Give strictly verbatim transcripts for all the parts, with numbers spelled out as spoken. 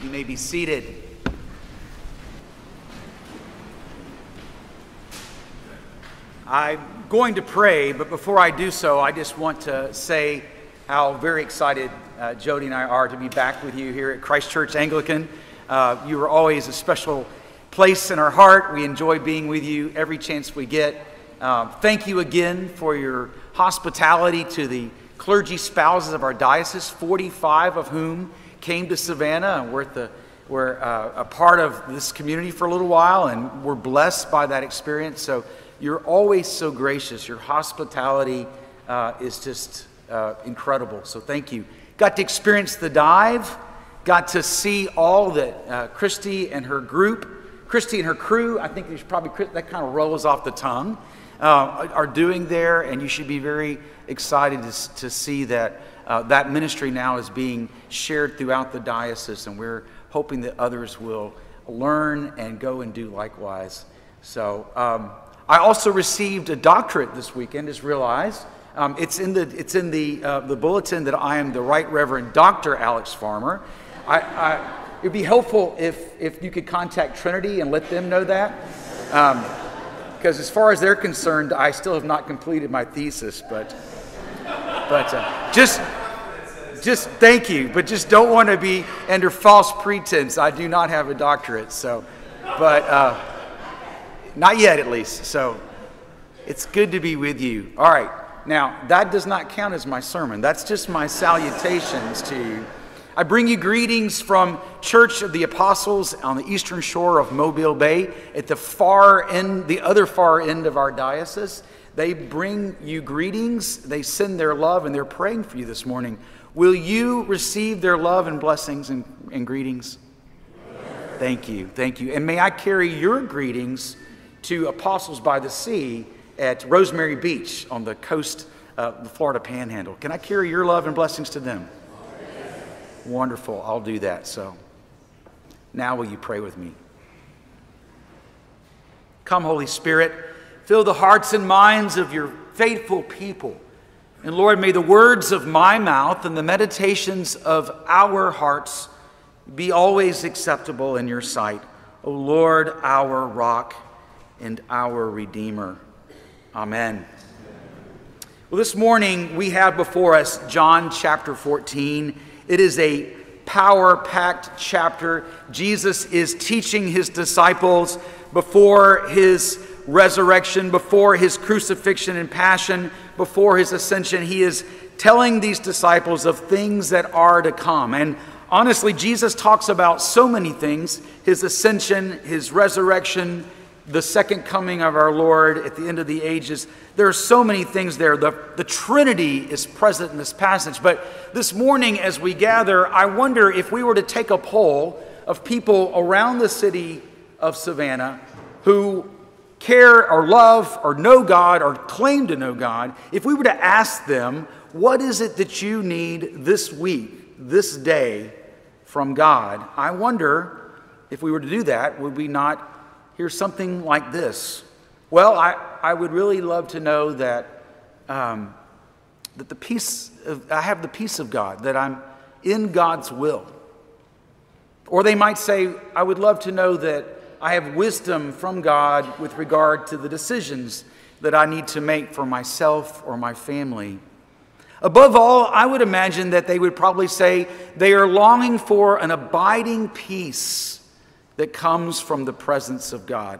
You may be seated. I'm going to pray, but before I do so, I just want to say how very excited uh, Jody and I are to be back with you here at Christ Church Anglican. Uh, you are always a special place in our heart. We enjoy being with you every chance we get. Uh, thank you again for your hospitality to the clergy spouses of our diocese, forty-five of whom came to Savannah, and we're, at the, we're uh, a part of this community for a little while, and we're blessed by that experience. So you're always so gracious. Your hospitality uh, is just uh, incredible. So thank you. Got to experience the dive. Got to see all that uh, Christy and her group, Christy and her crew, I think there's probably, that kind of rolls off the tongue, uh, are doing there. And you should be very excited to, to see that uh, that ministry now is being shared throughout the diocese. And we're hoping that others will learn and go and do likewise. So um, I also received a doctorate this weekend, just realized. Um, it's in the it's in the uh, the bulletin that I am the Right Reverend Doctor Alex Farmer. I, I, it'd be helpful if if you could contact Trinity and let them know that, because um, as far as they're concerned, I still have not completed my thesis. But but uh, just just thank you, but just don't want to be under false pretense. I do not have a doctorate, so but uh, not yet at least. So it's good to be with you. All right. Now, that does not count as my sermon. That's just my salutations to you. I bring you greetings from Church of the Apostles on the eastern shore of Mobile Bay at the far end, the other far end of our diocese. They bring you greetings. They send their love, and they're praying for you this morning. Will you receive their love and blessings and, and greetings? Thank you. Thank you. And may I carry your greetings to Apostles by the Sea at Rosemary Beach on the coast of the Florida Panhandle. Can I carry your love and blessings to them? Yes. Wonderful. I'll do that. So now will you pray with me? Come, Holy Spirit, fill the hearts and minds of your faithful people. And Lord, may the words of my mouth and the meditations of our hearts be always acceptable in your sight, O Lord, our rock and our Redeemer. Amen. Well, this morning we have before us John chapter fourteen. It is a power-packed chapter. Jesus is teaching his disciples before his resurrection, before his crucifixion and passion, before his ascension. He is telling these disciples of things that are to come. And honestly, Jesus talks about so many things: his ascension, his resurrection, the second coming of our Lord at the end of the ages. There are so many things there. The, the Trinity is present in this passage. But this morning as we gather, I wonder if we were to take a poll of people around the city of Savannah who care or love or know God or claim to know God, if we were to ask them, what is it that you need this week, this day from God? I wonder if we were to do that, would we not hear something like this? Well, I, I would really love to know that um, that the peace of, I have the peace of God, that I'm in God's will. Or they might say, I would love to know that I have wisdom from God with regard to the decisions that I need to make for myself or my family. Above all, I would imagine that they would probably say they are longing for an abiding peace that comes from the presence of God.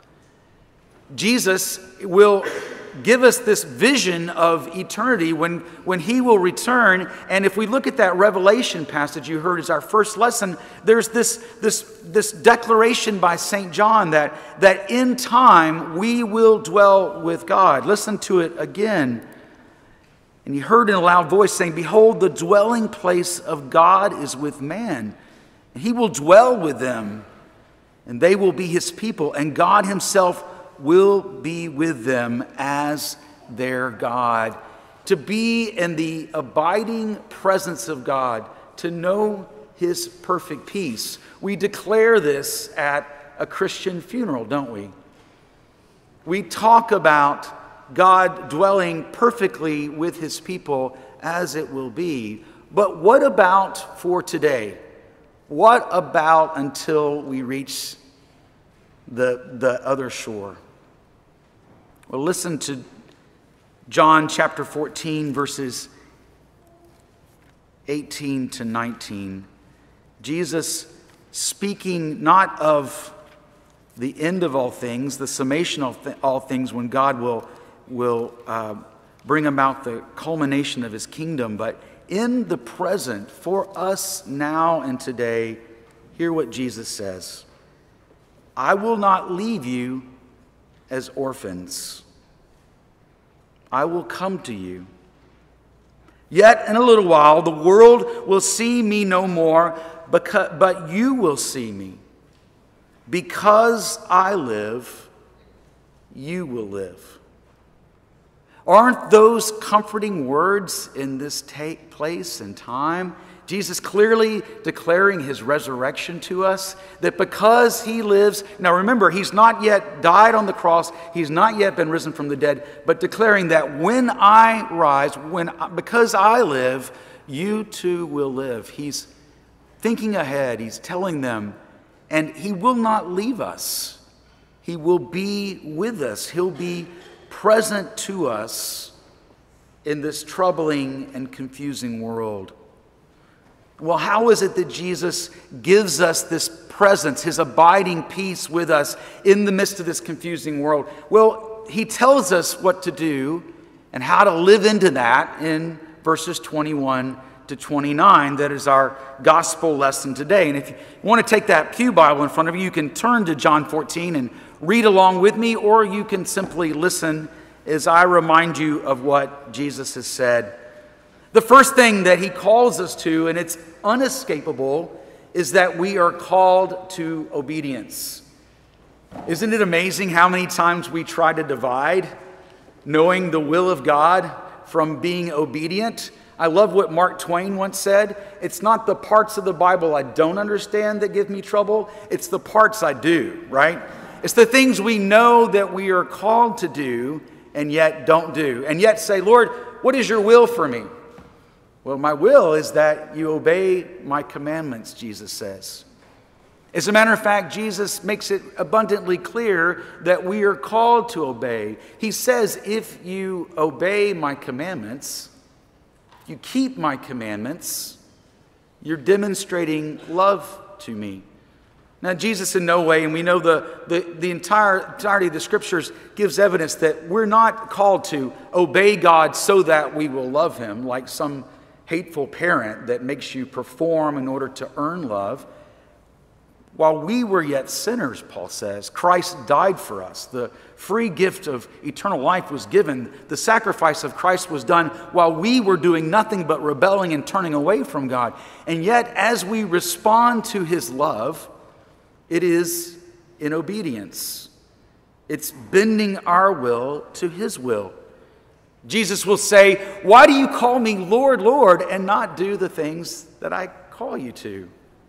Jesus will give us this vision of eternity when, when he will return. And if we look at that Revelation passage you heard as our first lesson, there's this, this, this declaration by Saint John that, that in time we will dwell with God. Listen to it again. And he heard in a loud voice saying, "Behold, the dwelling place of God is with man, and he will dwell with them. And they will be his people, and God himself will be with them as their God." To be in the abiding presence of God, to know his perfect peace. We declare this at a Christian funeral, don't we? We talk about God dwelling perfectly with his people as it will be. But what about for today? What about until we reach the, the other shore? Well, listen to John chapter fourteen, verses eighteen to nineteen. Jesus speaking not of the end of all things, the summation of th- all things when God will, will uh, bring about the culmination of his kingdom, but in the present, for us now and today, hear what Jesus says. I will not leave you as orphans. I will come to you. Yet in a little while, the world will see me no more, because, but you will see me. Because I live, you will live. Aren't those comforting words in this take place and time? Jesus clearly declaring his resurrection to us, that because he lives, now remember, he's not yet died on the cross, he's not yet been risen from the dead, but declaring that when I rise, when because I live, you too will live. He's thinking ahead, he's telling them, and he will not leave us. He will be with us. He'll be present to us in this troubling and confusing world. Well, how is it that Jesus gives us this presence, his abiding peace with us in the midst of this confusing world? Well, he tells us what to do and how to live into that in verses twenty-one to twenty-nine. That is our gospel lesson today. And if you want to take that pew Bible in front of you, you can turn to John fourteen and read along with me, or you can simply listen as I remind you of what Jesus has said. The first thing that he calls us to, and it's unescapable, is that we are called to obedience. Isn't it amazing how many times we try to divide knowing the will of God from being obedient? I love what Mark Twain once said. It's not the parts of the Bible I don't understand that give me trouble. It's the parts I do, right? It's the things we know that we are called to do and yet don't do. And yet say, Lord, what is your will for me? Well, my will is that you obey my commandments, Jesus says. As a matter of fact, Jesus makes it abundantly clear that we are called to obey. He says, if you obey my commandments, if you keep my commandments, you're demonstrating love to me. Now, Jesus in no way, and we know the, the, the entire entirety of the Scriptures gives evidence that we're not called to obey God so that we will love him, like some hateful parent that makes you perform in order to earn love. While we were yet sinners, Paul says, Christ died for us. The free gift of eternal life was given. The sacrifice of Christ was done while we were doing nothing but rebelling and turning away from God. And yet, as we respond to his love, it is in obedience. It's bending our will to his will. Jesus will say, why do you call me Lord, Lord, and not do the things that I call you to?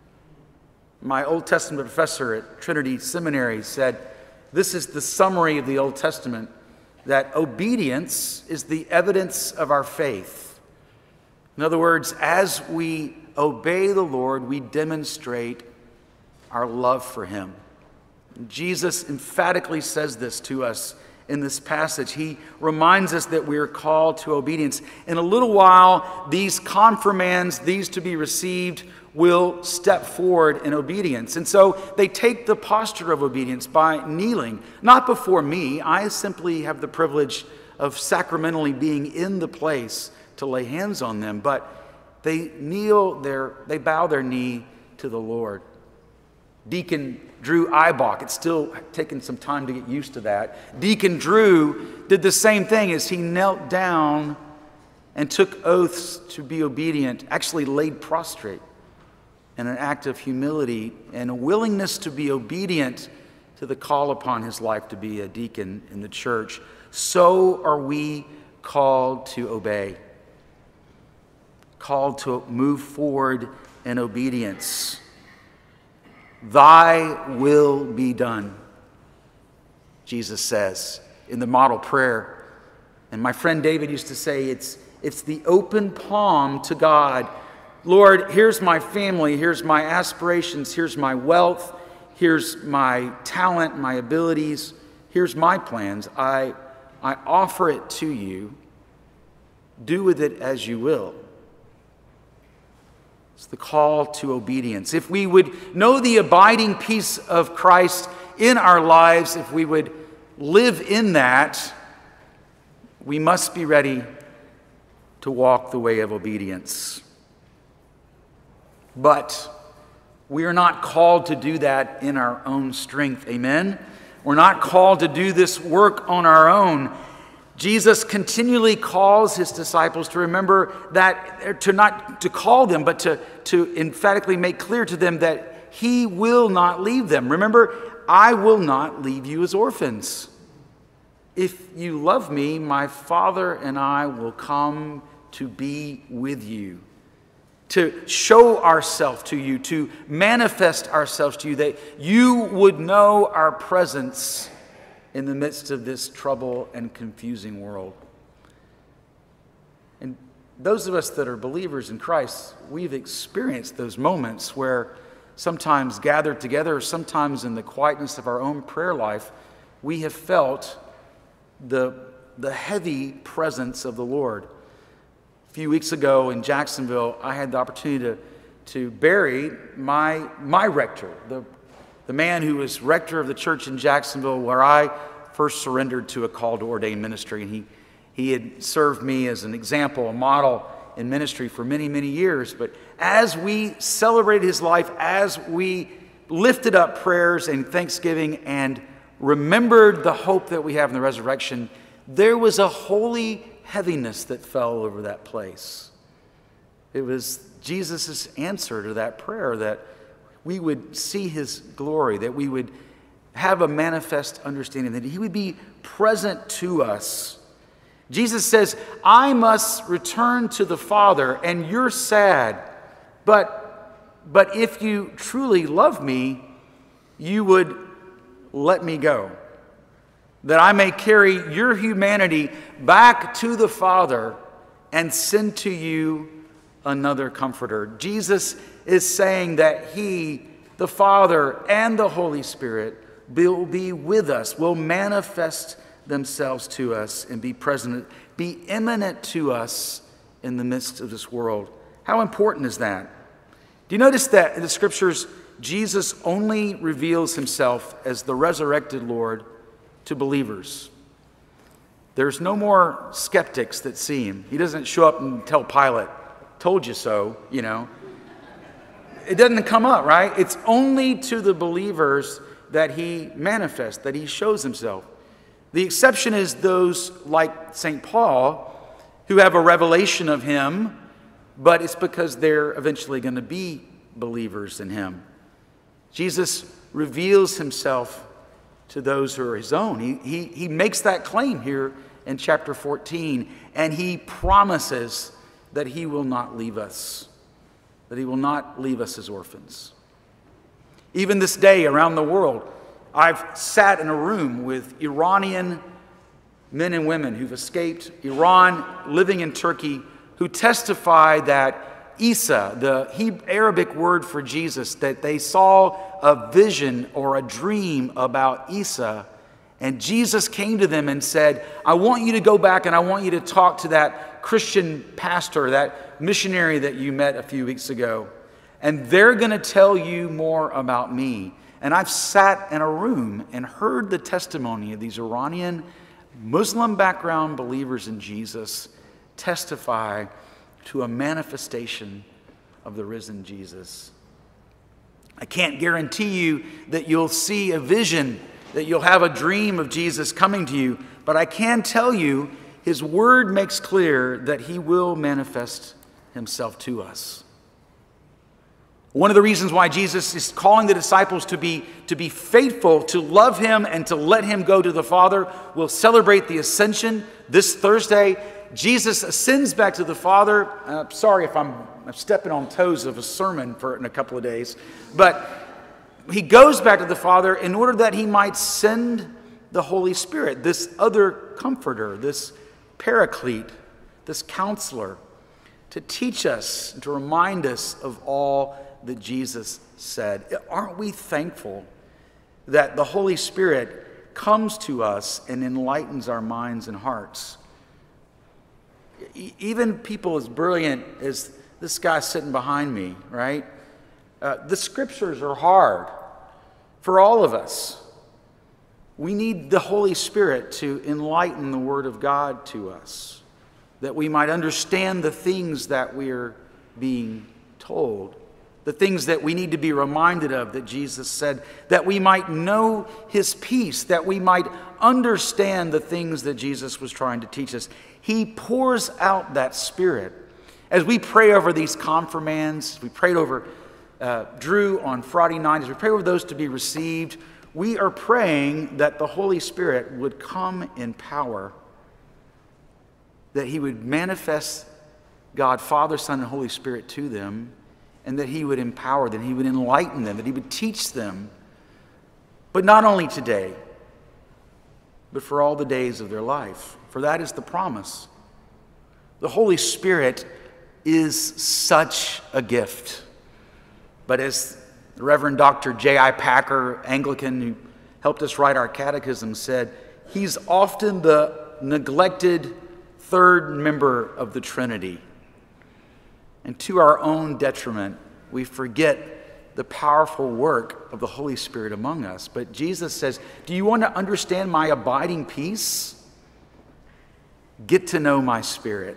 My Old Testament professor at Trinity Seminary said, this is the summary of the Old Testament, that obedience is the evidence of our faith. In other words, as we obey the Lord, we demonstrate our love for him. Jesus emphatically says this to us in this passage. He reminds us that we are called to obedience. In a little while, these confirmands, these to be received, will step forward in obedience. And so they take the posture of obedience by kneeling, not before me. I simply have the privilege of sacramentally being in the place to lay hands on them, but they kneel their, they bow their knee to the Lord. Deacon Drew Eibach, it's still taken some time to get used to that. Deacon Drew did the same thing as he knelt down and took oaths to be obedient, actually laid prostrate in an act of humility and a willingness to be obedient to the call upon his life to be a deacon in the church. So are we called to obey, called to move forward in obedience. Thy will be done, Jesus says in the model prayer. And my friend David used to say it's, it's the open palm to God Lord, here's my family, here's my aspirations, here's my wealth, here's my talent, my abilities, here's my plans. I, I offer it to you. Do with it as you will. It's the call to obedience. If we would know the abiding peace of Christ in our lives, if we would live in that, we must be ready to walk the way of obedience. But we are not called to do that in our own strength. Amen? We're not called to do this work on our own. Jesus continually calls his disciples to remember that, to not to call them, but to, to emphatically make clear to them that he will not leave them. Remember, I will not leave you as orphans. If you love me, my Father and I will come to be with you, to show ourselves to you, to manifest ourselves to you, that you would know our presence in the midst of this trouble and confusing world. And those of us that are believers in Christ, we've experienced those moments where sometimes gathered together, or sometimes in the quietness of our own prayer life, we have felt the, the heavy presence of the Lord. A few weeks ago in Jacksonville, I had the opportunity to, to bury my, my rector, the The man who was rector of the church in Jacksonville, where I first surrendered to a call to ordain ministry. And he, he had served me as an example, a model in ministry for many, many years. But as we celebrated his life, as we lifted up prayers and thanksgiving and remembered the hope that we have in the resurrection, there was a holy heaviness that fell over that place. It was Jesus' answer to that prayer, that we would see his glory, that we would have a manifest understanding, that he would be present to us. Jesus says, I must return to the Father, and you're sad, but, but if you truly love me, you would let me go, that I may carry your humanity back to the Father and send to you another comforter. Jesus is saying that he, the Father, and the Holy Spirit will be with us, will manifest themselves to us and be present, be imminent to us in the midst of this world. How important is that? Do you notice that in the scriptures, Jesus only reveals himself as the resurrected Lord to believers? There's no more skeptics that see him. He doesn't show up and tell Pilate, told you so, you know. It doesn't come up, right? It's only to the believers that he manifests, that he shows himself. The exception is those like Saint Paul, who have a revelation of him, but it's because they're eventually going to be believers in him. Jesus reveals himself to those who are his own. He, he, he makes that claim here in chapter fourteen, and he promises that he will not leave us, that he will not leave us as orphans. Even this day around the world, I've sat in a room with Iranian men and women who've escaped Iran, living in Turkey, who testify that Isa, the Hebrew, Arabic word for Jesus, that they saw a vision or a dream about Isa, and Jesus came to them and said, I want you to go back and I want you to talk to that Christian pastor, that missionary that you met a few weeks ago, and they're going to tell you more about me. And I've sat in a room and heard the testimony of these Iranian Muslim background believers in Jesus testify to a manifestation of the risen Jesus. I can't guarantee you that you'll see a vision, that you'll have a dream of Jesus coming to you, but I can tell you his word makes clear that he will manifest himself to us. One of the reasons why Jesus is calling the disciples to be, to be faithful, to love him, and to let him go to the Father, we'll celebrate the ascension this Thursday. Jesus ascends back to the Father. Uh, sorry if I'm, I'm stepping on toes of a sermon for in a couple of days. But he goes back to the Father in order that he might send the Holy Spirit, this other comforter, this paraclete, this counselor, to teach us, to remind us of all that Jesus said. Aren't we thankful that the Holy Spirit comes to us and enlightens our minds and hearts? Even people as brilliant as this guy sitting behind me, right? Uh, the scriptures are hard for all of us. We need the Holy Spirit to enlighten the Word of God to us, that we might understand the things that we are being told, the things that we need to be reminded of that Jesus said, that we might know His peace, that we might understand the things that Jesus was trying to teach us. He pours out that Spirit. As we pray over these confirmands, we prayed over uh, Drew on Friday night, as we pray over those to be received, we are praying that the Holy Spirit would come in power, that He would manifest God, Father, Son, and Holy Spirit to them, and that He would empower them, He would enlighten them, that He would teach them, but not only today, but for all the days of their life. For that is the promise. The Holy Spirit is such a gift. But as the Reverend Doctor J I Packer, Anglican, who helped us write our catechism, said, He's often the neglected third member of the Trinity. And to our own detriment, we forget the powerful work of the Holy Spirit among us. But Jesus says, do you want to understand my abiding peace? Get to know my Spirit.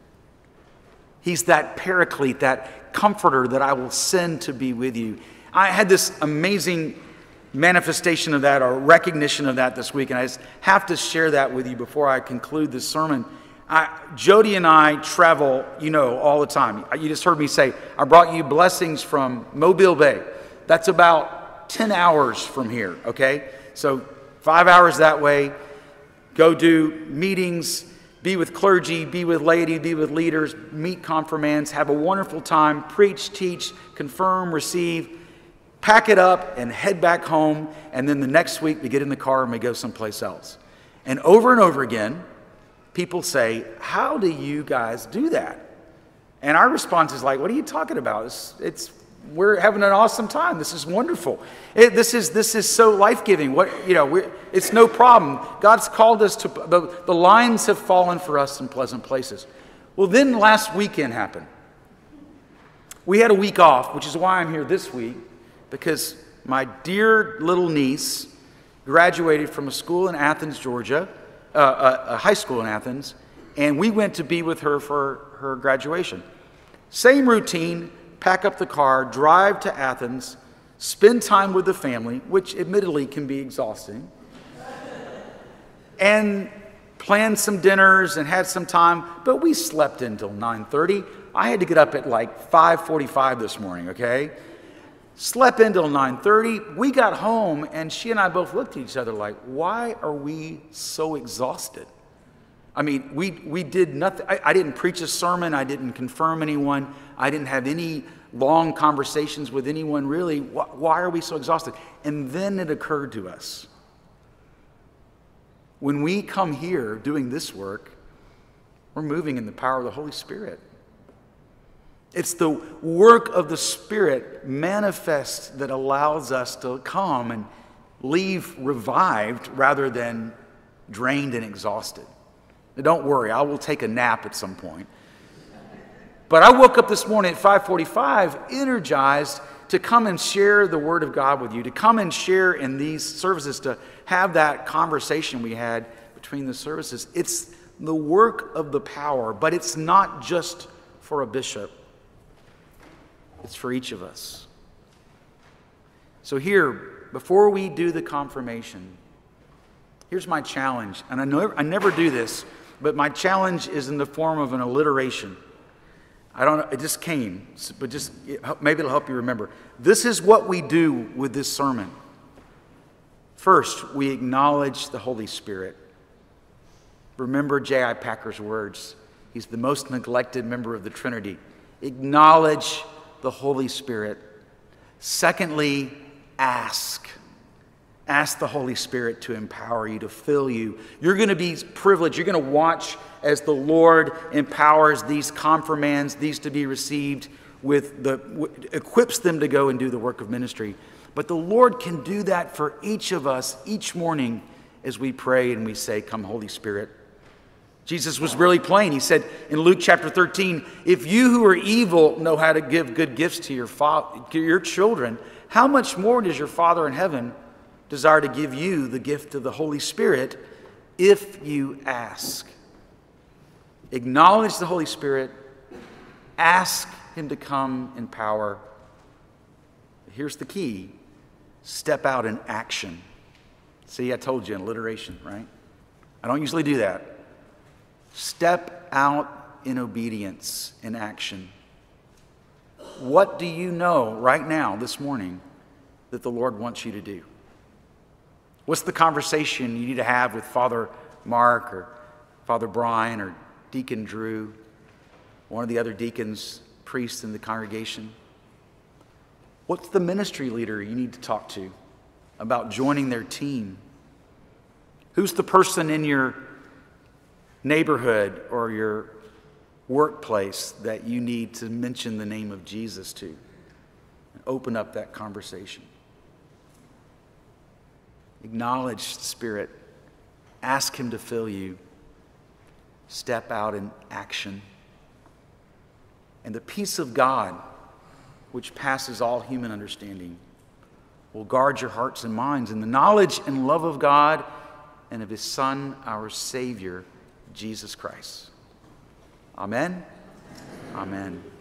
He's that paraclete, that comforter that I will send to be with you. I had this amazing manifestation of that, or recognition of that this week, and I just have to share that with you before I conclude this sermon. I, Jody and I travel, you know, all the time. You just heard me say, I brought you blessings from Mobile Bay. That's about ten hours from here, okay? So five hours that way, go do meetings, be with clergy, be with laity, be with leaders, meet confirmands, have a wonderful time, preach, teach, confirm, receive, pack it up, and head back home. And then the next week, we get in the car and we go someplace else. And over and over again, people say, how do you guys do that? And our response is like, what are you talking about? It's, it's we're having an awesome time. This is wonderful. It, this is this is so life-giving. What you know, we're, it's no problem. God's called us to, the, the lines have fallen for us in pleasant places. Well, then last weekend happened. We had a week off, which is why I'm here this week, because my dear little niece graduated from a school in Athens, Georgia, Uh, a, a high school in Athens, and we went to be with her for her graduation. Same routine, pack up the car, drive to Athens, spend time with the family, which admittedly can be exhausting, and plan some dinners and had some time, but we slept until nine thirty. I had to get up at like five forty-five this morning, okay? Slept until nine thirty. We got home, and she and I both looked at each other like, why are we so exhausted? I mean, we, we did nothing. I, I didn't preach a sermon. I didn't confirm anyone. I didn't have any long conversations with anyone, really. Why, why are we so exhausted? And then it occurred to us. When we come here doing this work, we're moving in the power of the Holy Spirit. It's the work of the Spirit manifest that allows us to come and leave revived rather than drained and exhausted. Now, don't worry, I will take a nap at some point. But I woke up this morning at five forty-five energized to come and share the Word of God with you, to come and share in these services, to have that conversation we had between the services. It's the work of the power, but it's not just for a bishop. It's for each of us. So here, before we do the confirmation, here's my challenge. And I, know, I never do this, but my challenge is in the form of an alliteration. I don't know, it just came, but just maybe it'll help you remember. This is what we do with this sermon. First, we acknowledge the Holy Spirit. Remember J I Packer's words. He's the most neglected member of the Trinity. Acknowledge the Holy Spirit. Secondly, ask. Ask the Holy Spirit to empower you, to fill you. You're going to be privileged. You're going to watch as the Lord empowers these confirmands, these to be received, with the equips them to go and do the work of ministry. But the Lord can do that for each of us each morning as we pray and we say, "Come, Holy Spirit." Jesus was really plain. He said in Luke chapter thirteen, "If you who are evil know how to give good gifts to your, fa- to your children, how much more does your Father in heaven desire to give you the gift of the Holy Spirit if you ask?" Acknowledge the Holy Spirit. Ask him to come in power. Here's the key. Step out in action. See, I told you, in alliteration, right? I don't usually do that. Step out in obedience, in action. What do you know right now, this morning, that the Lord wants you to do? What's the conversation you need to have with Father Mark or Father Brian or Deacon Drew, one of the other deacons, priests in the congregation? What's the ministry leader you need to talk to about joining their team? Who's the person in your neighborhood or your workplace that you need to mention the name of Jesus to? And open up that conversation. Acknowledge the Spirit. Ask him to fill you. Step out in action. And the peace of God, which passes all human understanding, will guard your hearts and minds in the knowledge and love of God and of his Son, our Savior, Jesus Christ. Amen. Amen.